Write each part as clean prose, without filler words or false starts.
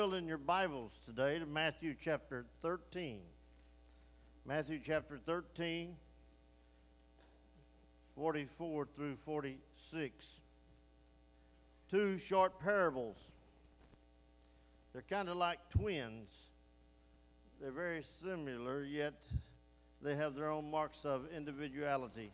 In your Bibles today to Matthew chapter 13. Matthew chapter 13, 44 through 46. Two short parables. They're kind of like twins. They're very similar, yet they have their own marks of individuality.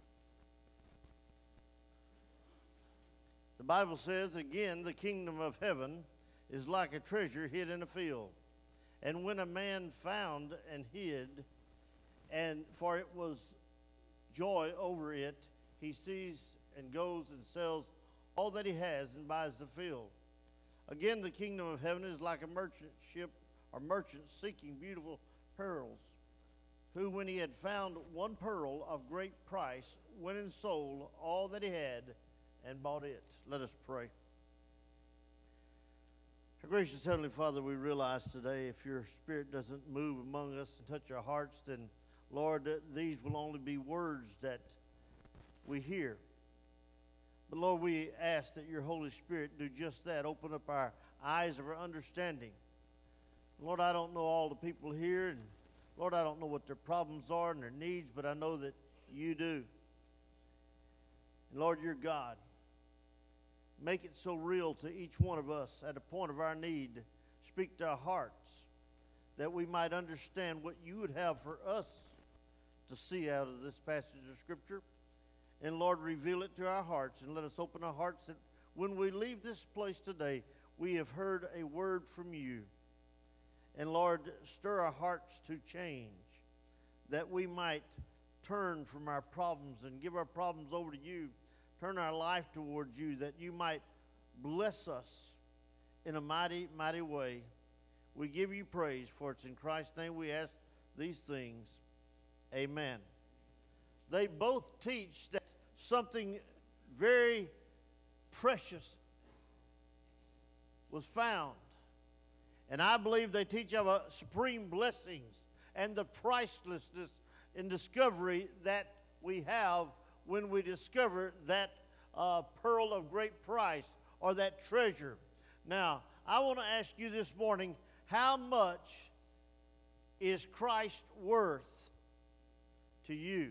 The Bible says, again, the kingdom of heaven is like a treasure hid in a field. And when a man found and hid, and for it was joy over it, he seized and goes and sells all that he has and buys the field. Again, the kingdom of heaven is like a merchant ship or merchant seeking beautiful pearls, who, when he had found one pearl of great price, went and sold all that he had and bought it. Let us pray. Our gracious Heavenly Father, we realize today if your Spirit doesn't move among us and touch our hearts, then, Lord, these will only be words that we hear. But, Lord, we ask that your Holy Spirit do just that, open up our eyes of our understanding. Lord, I don't know all the people here, and, Lord, I don't know what their problems are and their needs, but I know that you do. And, Lord, you're God. Make it so real to each one of us at a point of our need. Speak to our hearts that we might understand what you would have for us to see out of this passage of Scripture. And Lord, reveal it to our hearts and let us open our hearts that when we leave this place today, we have heard a word from you. And Lord, stir our hearts to change, that we might turn from our problems and give our problems over to you. Turn our life towards you, that you might bless us in a mighty, mighty way. We give you praise, for it's in Christ's name we ask these things. Amen. They both teach that something very precious was found. And I believe they teach of a supreme blessings and the pricelessness and discovery that we have when we discover that pearl of great price or that treasure. Now, I want to ask you this morning, how much is Christ worth to you?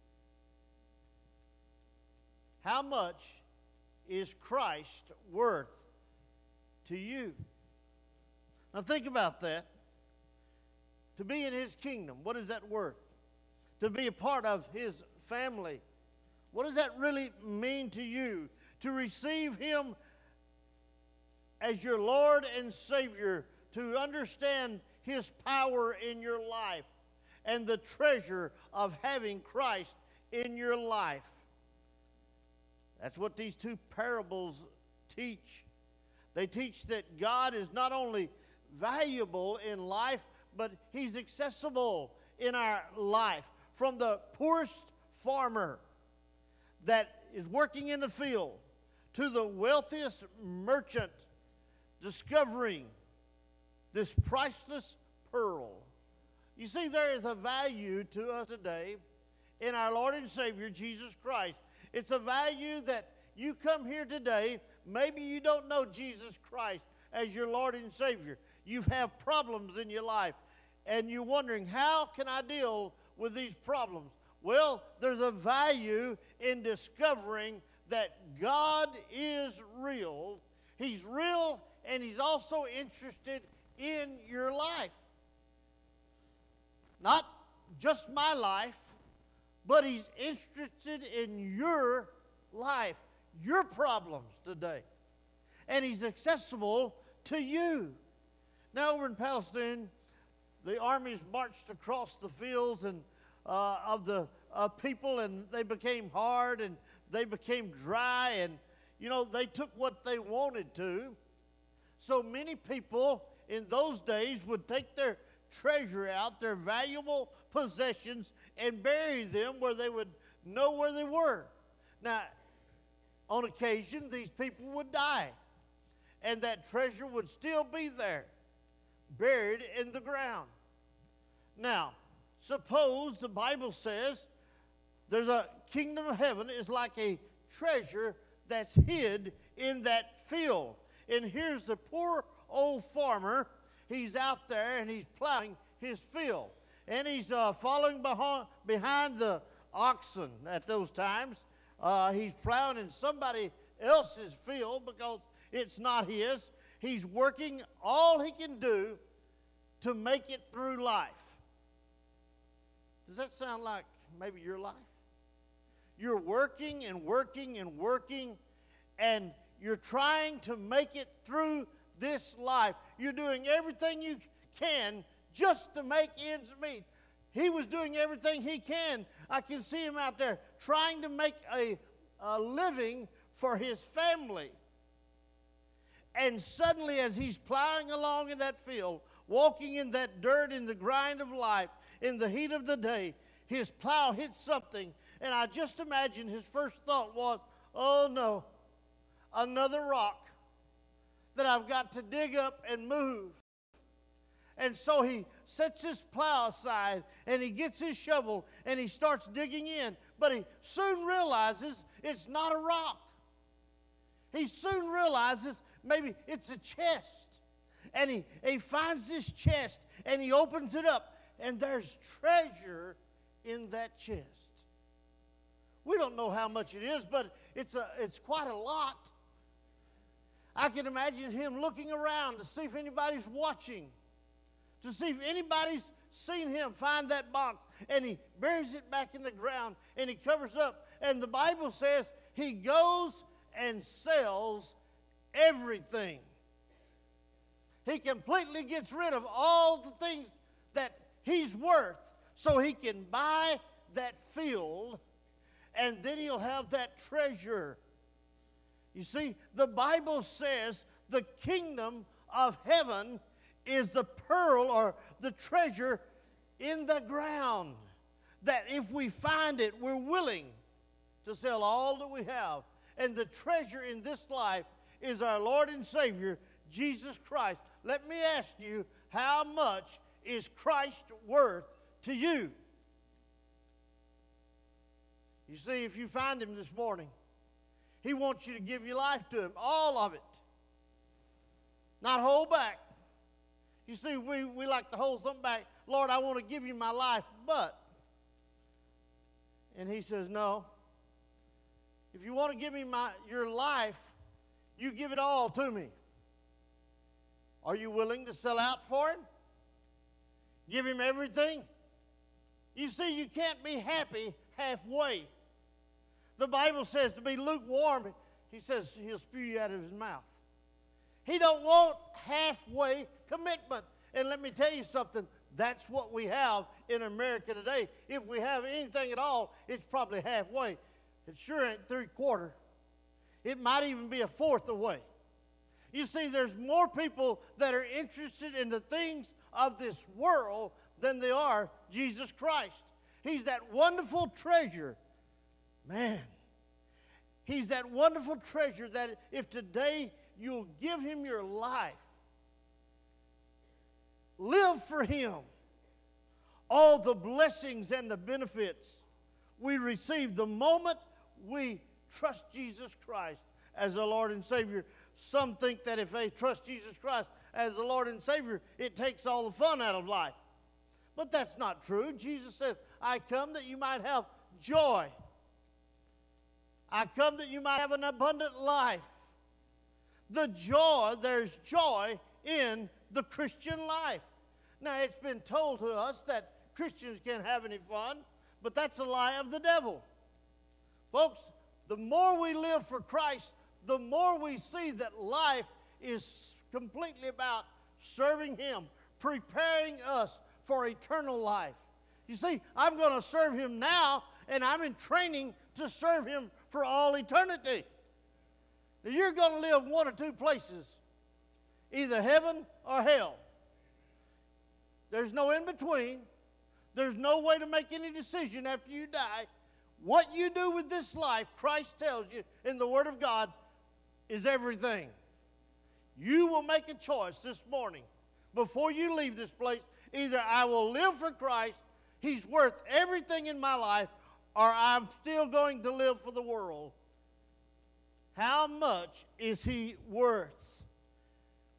How much is Christ worth to you? Now think about that. To be in his kingdom, what is that worth? To be a part of his family, what does that really mean to you? To receive him as your Lord and Savior, to understand his power in your life and the treasure of having Christ in your life. That's what these two parables teach. They teach that God is not only valuable in life, but he's accessible in our life. From the poorest farmer that is working in the field to the wealthiest merchant discovering this priceless pearl. You see, there is a value to us today in our Lord and Savior, Jesus Christ. It's a value that you come here today, maybe you don't know Jesus Christ as your Lord and Savior. You have problems in your life, and you're wondering, how can I deal with these problems? Well, there's a value in discovering that God is real. He's real, and he's also interested in your life. Not just my life, but he's interested in your life, your problems today. And he's accessible to you. Now, over in Palestine, the armies marched across the fields and of the people, and they became hard and they became dry, and they took what they wanted to. So many people in those days would take their treasure out, their valuable possessions, and bury them where they would know where they were. Now, on occasion, these people would die, and that treasure would still be there, buried in the ground. Now, suppose the Bible says there's a kingdom of heaven is like a treasure that's hid in that field. And here's the poor old farmer. He's out there and he's plowing his field. And he's following behind the oxen at those times. He's plowing in somebody else's field because it's not his. He's working all he can do to make it through life. Does that sound like maybe your life? You're working and working and working, and you're trying to make it through this life. You're doing everything you can just to make ends meet. He was doing everything he can. I can see him out there trying to make a living for his family. And suddenly, as he's plowing along in that field, walking in that dirt in the grind of life, in the heat of the day, his plow hits something. And I just imagine his first thought was, oh no, another rock that I've got to dig up and move. And so he sets his plow aside and he gets his shovel and he starts digging in. But he soon realizes it's not a rock. He soon realizes maybe it's a chest. And he finds this chest and he opens it up, and there's treasure in that chest. We don't know how much it is, but it's quite a lot. I can imagine him looking around to see if anybody's watching, to see if anybody's seen him find that box, and he buries it back in the ground and he covers up. And the Bible says he goes and sells everything. He completely gets rid of all the things that he's worth so he can buy that field, and then he'll have that treasure. You see, the Bible says the kingdom of heaven is the pearl or the treasure in the ground, that if we find it, we're willing to sell all that we have. And the treasure in this life is our Lord and Savior, Jesus Christ. Let me ask you, how much is Christ worth to you? You see, if you find him this morning, he wants you to give your life to him, all of it. Not hold back. You see, we like to hold something back. Lord, I want to give you my life, but. And he says, no. If you want to give me your life, you give it all to me. Are you willing to sell out for him? Give him everything? You see, you can't be happy halfway. The Bible says to be lukewarm, he says he'll spew you out of his mouth. He don't want halfway commitment. And let me tell you something, that's what we have in America today. If we have anything at all, it's probably halfway. It sure ain't 3/4. It might even be 1/4 away. You see, there's more people that are interested in the things of this world than they are Jesus Christ. He's that wonderful treasure. Man, he's that wonderful treasure that if today you'll give him your life, live for him, all the blessings and the benefits we receive the moment we trust Jesus Christ as the Lord and Savior. Some think that if they trust Jesus Christ as the Lord and Savior, it takes all the fun out of life. But that's not true. Jesus says, I come that you might have joy. I come that you might have an abundant life. There's joy in the Christian life. Now, it's been told to us that Christians can't have any fun, but that's a lie of the devil. Folks, the more we live for Christ, the more we see that life is completely about serving him, preparing us for eternal life. You see, I'm going to serve him now, and I'm in training to serve him for all eternity. Now, you're going to live one or two places, either heaven or hell. There's no in between. There's no way to make any decision after you die. What you do with this life, Christ tells you in the Word of God, is everything. You will make a choice this morning before you leave this place. Either I will live for Christ, he's worth everything in my life, or I'm still going to live for the world. How much is he worth?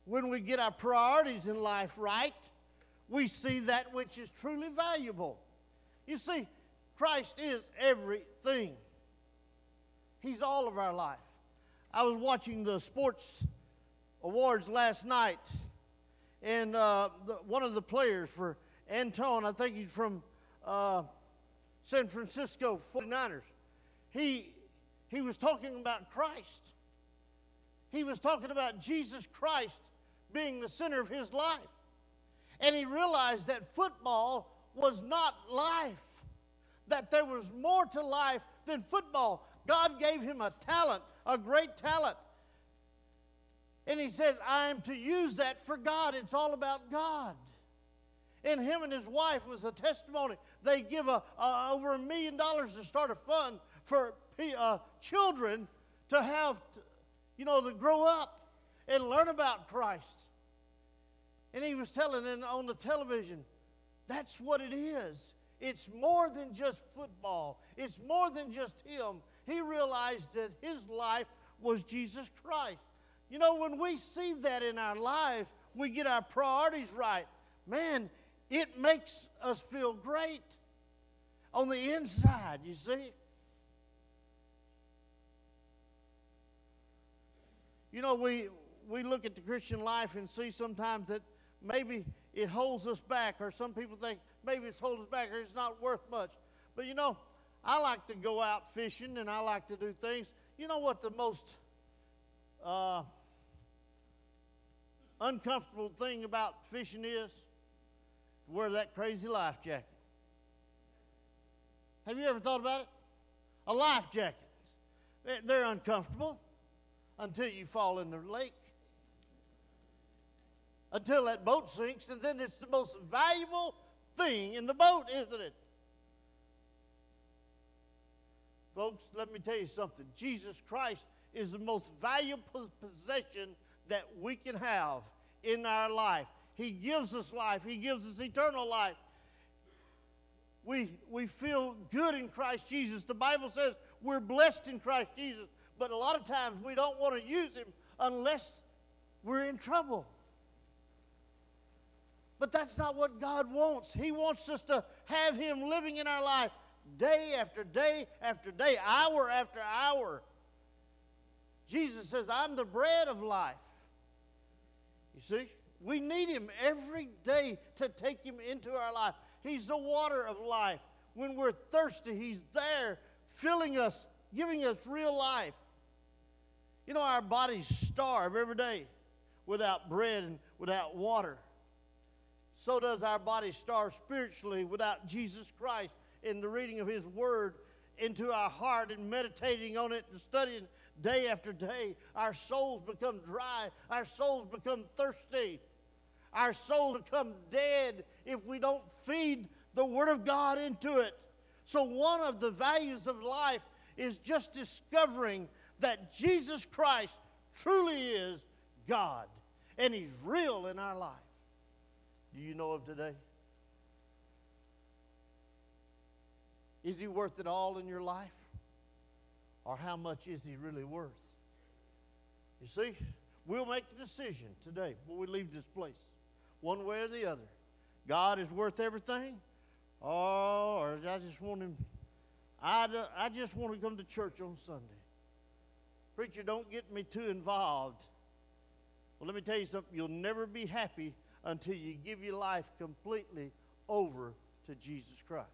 when we get our priorities in life right, we see that which is truly valuable. You see, Christ is everything. He's all of our life. I was watching the sports awards last night, and one of the players for Antone, I think he's from San Francisco 49ers, he was talking about Christ. He was talking about Jesus Christ being the center of his life. And he realized that football was not life, that there was more to life than football. God gave him a talent, a great talent. And he says, I am to use that for God. It's all about God. And him and his wife was a testimony. They give over $1 million to start a fund for children to have, to grow up and learn about Christ. And he was telling on the television, that's what it is. It's more than just football. It's more than just him. He realized that his life was Jesus Christ. When we see that in our lives, we get our priorities right. Man, it makes us feel great on the inside, you see. We look at the Christian life and see sometimes that maybe it holds us back, or some people think maybe it's holding us back, or it's not worth much. But I like to go out fishing, and I like to do things. You know what the most uncomfortable thing about fishing is? To wear that crazy life jacket. Have you ever thought about it? A life jacket. They're uncomfortable until you fall in the lake. Until that boat sinks, and then it's the most valuable thing in the boat, isn't it? Folks, let me tell you something. Jesus Christ is the most valuable possession that we can have in our life. He gives us life. He gives us eternal life. We feel good in Christ Jesus. The Bible says we're blessed in Christ Jesus, but a lot of times we don't want to use him unless we're in trouble. But that's not what God wants. He wants us to have him living in our life day after day after day, hour after hour. Jesus says, I'm the bread of life. You see, we need him every day to take him into our life. He's the water of life. When we're thirsty, he's there filling us, giving us real life. Our bodies starve every day without bread and without water. So does our body starve spiritually without Jesus Christ in the reading of his word into our heart and meditating on it and studying day after day. Our souls become dry. Our souls become thirsty. Our souls become dead if we don't feed the word of God into it. So one of the values of life is just discovering that Jesus Christ truly is God and he's real in our life. Do you know him today? Is he worth it all in your life? Or how much is he really worth? You see, we'll make the decision today before we leave this place, one way or the other. God is worth everything, or I just want him. I just want to come to church on Sunday. Preacher, don't get me too involved. Well, let me tell you something. You'll never be happy until you give your life completely over to Jesus Christ.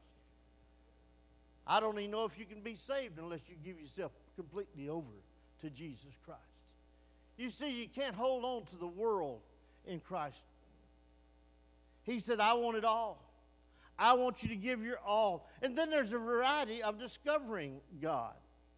I don't even know if you can be saved unless you give yourself completely over to Jesus Christ. You see, you can't hold on to the world in Christ. He said, I want it all. I want you to give your all. And then there's a variety of discovering God.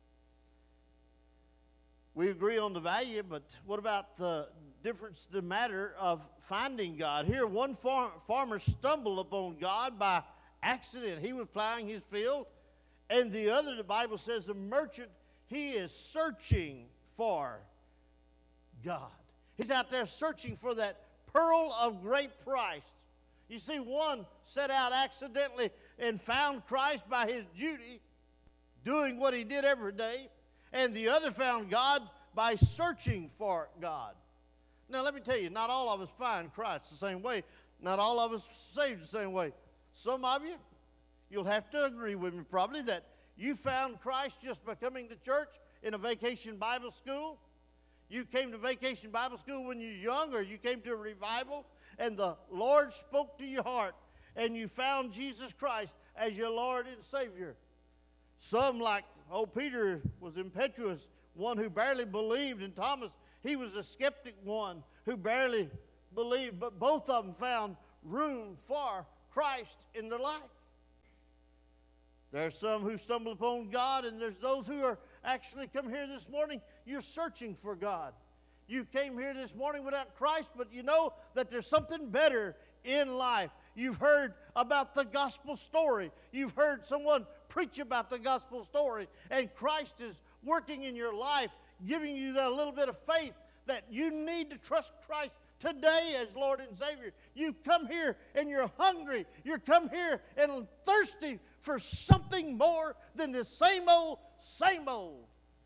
We agree on the value, but what about the difference, the matter of finding God? Here, one farmer stumbled upon God by accident. He was plowing his field, and the other, the Bible says, the merchant, he is searching for God. He's out there searching for that pearl of great price. You see, one set out accidentally and found Christ by his duty, doing what he did every day, and the other found God by searching for God. Now, let me tell you, not all of us find Christ the same way. Not all of us saved the same way. Some of you, you'll have to agree with me probably that you found Christ just by coming to church in a vacation Bible school. You came to vacation Bible school when you were young, or you came to a revival, and the Lord spoke to your heart, and you found Jesus Christ as your Lord and Savior. Some, like old Peter, was impetuous, one who barely believed, and Thomas, he was a skeptic one who barely believed, but both of them found room for Christ in their life. There's some who stumble upon God, and there's those who are actually come here this morning. You're searching for God. You came here this morning without Christ, but you know that there's something better in life. You've heard about the gospel story. You've heard someone preach about the gospel story, and Christ is working in your life, giving you that little bit of faith that you need to trust Christ today as Lord and Savior. You come here and you're hungry. You come here and thirsty for something more than the same old, same old.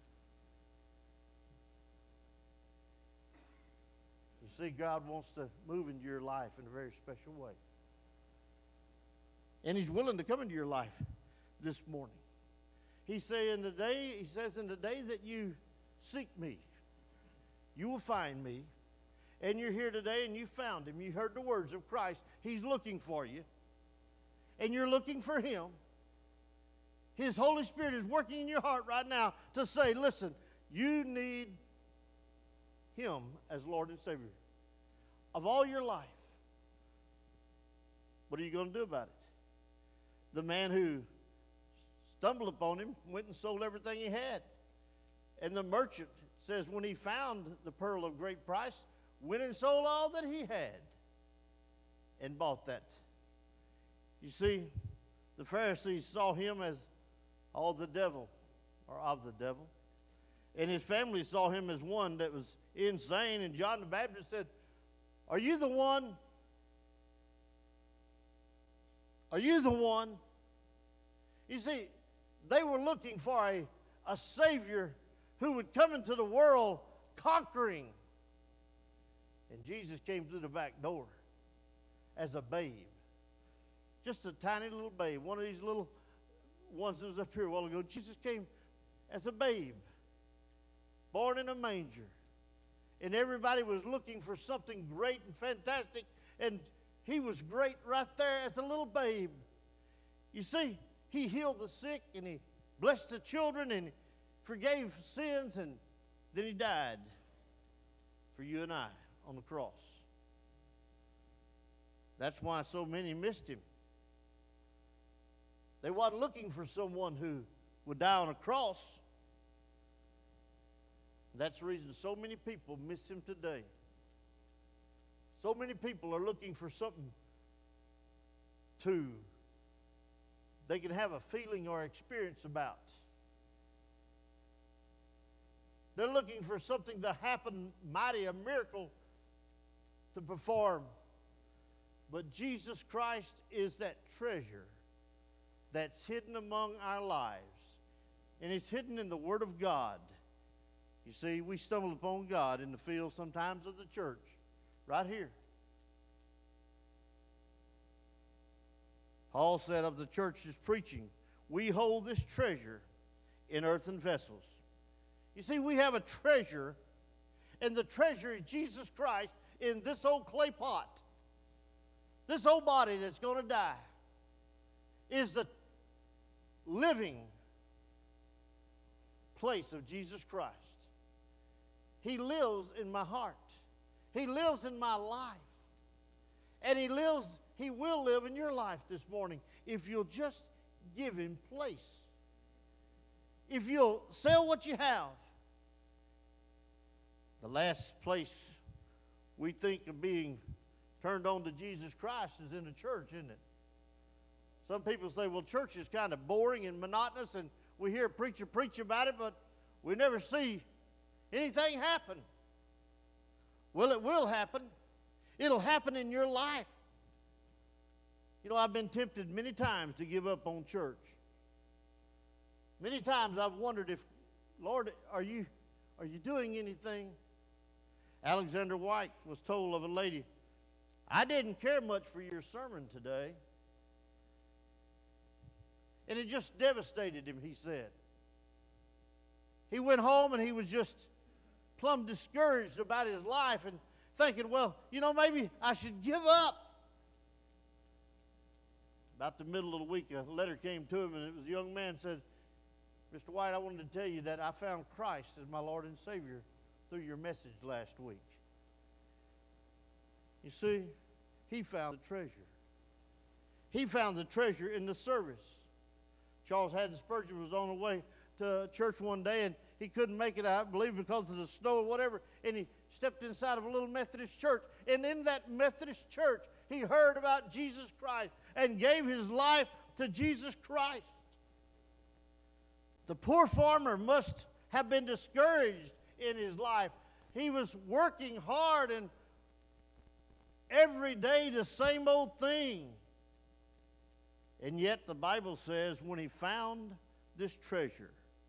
You see, God wants to move into your life in a very special way. And He's willing to come into your life this morning. He says, in the day that you seek me, you will find me. And you're here today and you found Him. You heard the words of Christ. He's looking for you. And you're looking for Him. His Holy Spirit is working in your heart right now to say, listen, you need Him as Lord and Savior of all your life. What are you going to do about it? The man who stumbled upon Him went and sold everything he had. And the merchant says when he found the pearl of great price, went and sold all that he had and bought that. You see, the Pharisees saw him as all the devil, or of the devil. And his family saw him as one that was insane. And John the Baptist said, are you the one? Are you the one? You see, they were looking for a Savior who would come into the world conquering. And Jesus came through the back door as a babe. Just a tiny little babe. One of these little ones that was up here a while ago. Jesus came as a babe, born in a manger. And everybody was looking for something great and fantastic. And He was great right there as a little babe. You see, He healed the sick and He blessed the children and forgave sins, and then He died for you and I on the cross. That's why so many missed Him. They wasn't looking for someone who would die on a cross. That's the reason so many people miss Him today. So many people are looking for something they can have a feeling or experience about. They're looking for something to happen mighty, a miracle to perform. But Jesus Christ is that treasure that's hidden among our lives. And it's hidden in the Word of God. You see, we stumble upon God in the field sometimes of the church, right here. Paul said of the church's preaching, we hold this treasure in earthen vessels. You see, we have a treasure, and the treasure is Jesus Christ in this old clay pot. This old body that's going to die is the living place of Jesus Christ. He lives in my heart. He lives in my life. And He will live in your life this morning if you'll just give Him place. If you'll sell what you have. The last place we think of being turned on to Jesus Christ is in the church, isn't it? Some people say, well, church is kind of boring and monotonous, and we hear a preacher preach about it, but we never see anything happen. Well, it will happen. It'll happen in your life. You know, I've been tempted many times to give up on church. Many times I've wondered if, Lord, are you doing anything? Alexander White was told of a lady, "I didn't care much for your sermon today." And it just devastated him, he said. He went home and he was just plumb discouraged about his life and thinking, well, maybe I should give up. About the middle of the week, a letter came to him, and it was a young man said, "Mr. White, I wanted to tell you that I found Christ as my Lord and Savior through your message last week." You see, he found the treasure. He found the treasure in the service. Charles Haddon Spurgeon was on the way to church one day, and he couldn't make it, I believe, because of the snow or whatever, and he stepped inside of a little Methodist church, and in that Methodist church, he heard about Jesus Christ and gave his life to Jesus Christ. The poor farmer must have been discouraged in his life. He was working hard and every day the same old thing. And yet the Bible says when he found this treasure,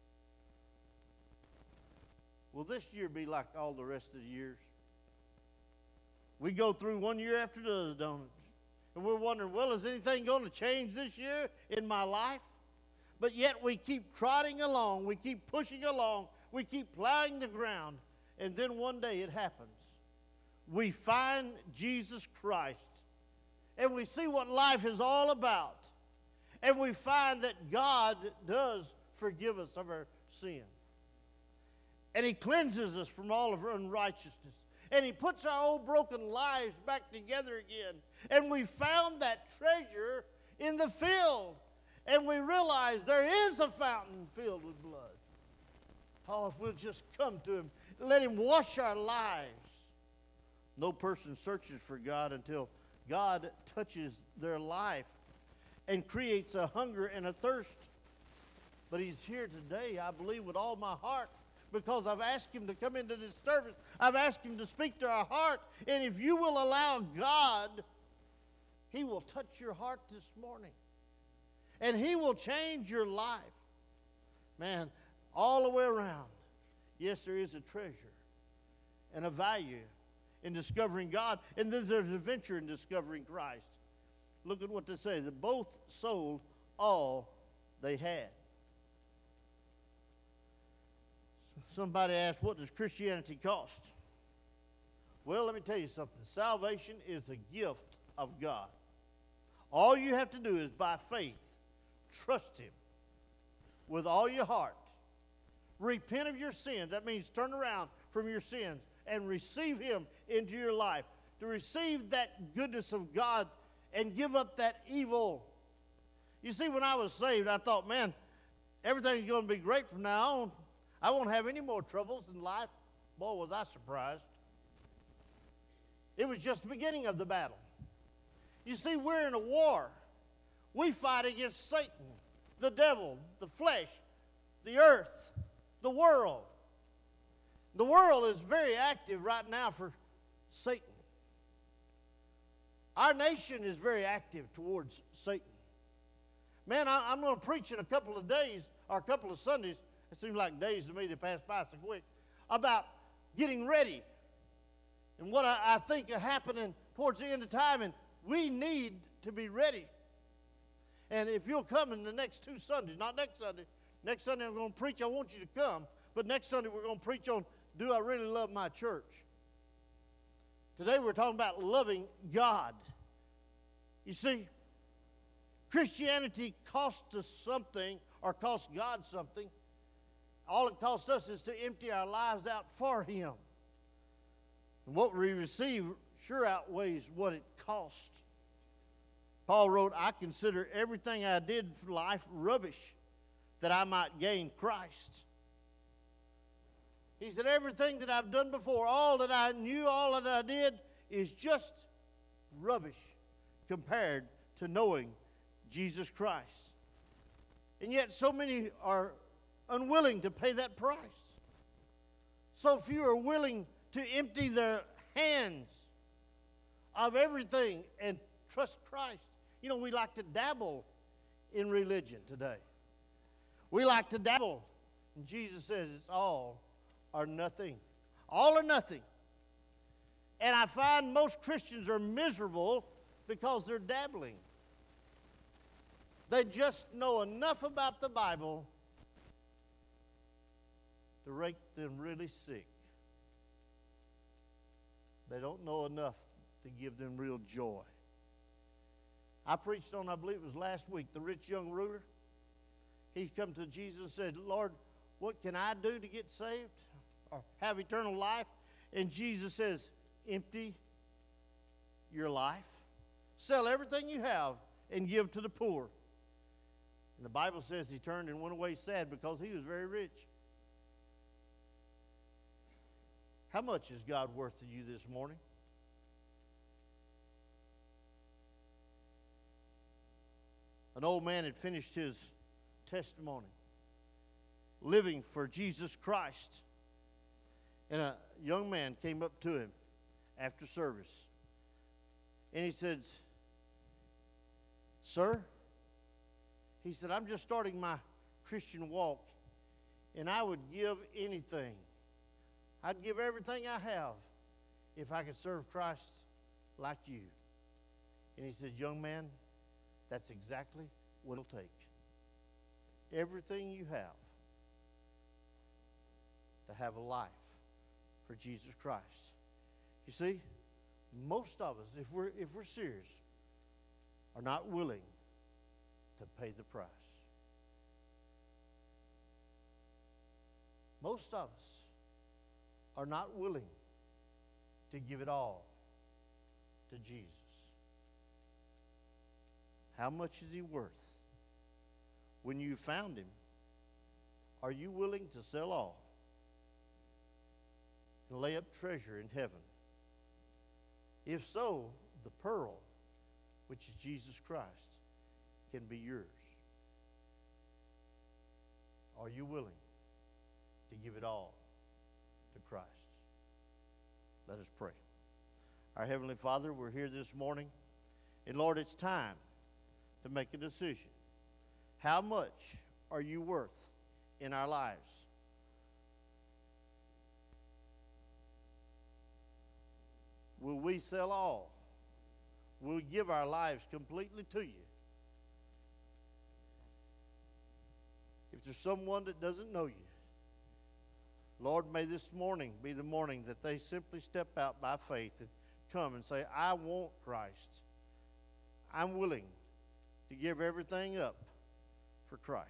will this year be like all the rest of the years? We go through one year after the other, don't it? And we're wondering, well, is anything going to change this year in my life? But yet we keep trotting along, we keep pushing along, we keep plowing the ground, and then one day it happens. We find Jesus Christ, and we see what life is all about, and we find that God does forgive us of our sin. And he cleanses us from all of our unrighteousness. And he puts our old broken lives back together again. And we found that treasure in the field. And we realize there is a fountain filled with blood. Oh, if we'll just come to him, let him wash our lives. No person searches for God until God touches their life and creates a hunger and a thirst. But he's here today, I believe, with all my heart, because I've asked him to come into this service. I've asked him to speak to our heart. And if you will allow God, he will touch your heart this morning. And he will change your life. Man, all the way around, yes, there is a treasure and a value in discovering God. And there's an adventure in discovering Christ. Look at what they say. They both sold all they had. Somebody asked, what does Christianity cost? Well, let me tell you something. Salvation is a gift of God. All you have to do is by faith, trust him with all your heart. Repent of your sins. That means turn around from your sins and receive him into your life. To receive that goodness of God and give up that evil. You see, when I was saved, I thought, man, everything's going to be great from now on. I won't have any more troubles in life. Boy, was I surprised. It was just the beginning of the battle. You see, we're in a war. We fight against Satan, the devil, the flesh, the earth, the world. The world is very active right now for Satan. Our nation is very active towards Satan. Man, I'm going to preach in a couple of days, or a couple of Sundays. It seems like days to me, they pass by so quick, about getting ready and what I think are happening towards the end of time, and we need to be ready. And if you'll come in the next 2 Sundays, not next Sunday I'm going to preach, I want you to come, but next Sunday we're going to preach on, do I really love my church? Today we're talking about loving God. You see, Christianity costs us something, or costs God something. All it costs us is to empty our lives out for him. And what we receive sure outweighs what it cost. Paul wrote, I consider everything I did for life rubbish, that I might gain Christ. He said, everything that I've done before, all that I knew, all that I did, is just rubbish compared to knowing Jesus Christ. And yet so many are unwilling to pay that price. So few are willing to empty their hands of everything and trust Christ. You know, we like to dabble in religion today. We like to dabble. And Jesus says it's all or nothing. All or nothing. And I find most Christians are miserable because they're dabbling. They just know enough about the Bible to make them really sick. They don't know enough to give them real joy. I preached on, I believe it was last week, the rich young ruler. He come to Jesus and said, Lord, what can I do to get saved or have eternal life? And Jesus says, empty your life. Sell everything you have and give to the poor. And the Bible says he turned and went away sad because he was very rich. How much is God worth to you this morning? An old man had finished his testimony, living for Jesus Christ. And a young man came up to him after service. And he said, Sir, he said, I'm just starting my Christian walk, and I would give anything. I'd give everything I have if I could serve Christ like you. And he said, young man, that's exactly what it'll take. Everything you have to have a life for Jesus Christ. You see, most of us, if we're serious, are not willing to pay the price. Most of us are not willing to give it all to Jesus. How much is he worth? When you found him, are you willing to sell all and lay up treasure in heaven? If so, the pearl, which is Jesus Christ, can be yours. Are you willing to give it all to Christ? Let us pray. Our Heavenly Father, we're here this morning, and Lord, it's time to make a decision. How much are you worth in our lives? Will we sell all? Will we give our lives completely to you? If there's someone that doesn't know you, Lord, may this morning be the morning that they simply step out by faith and come and say, I want Christ. I'm willing to give everything up for Christ.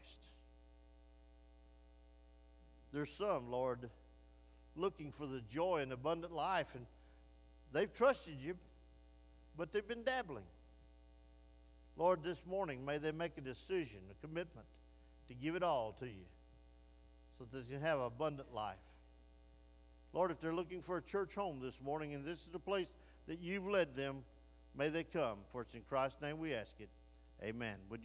There's some, Lord, looking for the joy and abundant life, and they've trusted you, but they've been dabbling. Lord, this morning, may they make a decision, a commitment to give it all to you so that they can have abundant life. Lord, if they're looking for a church home this morning and this is the place that you've led them, may they come. For it's in Christ's name we ask it. Amen. Would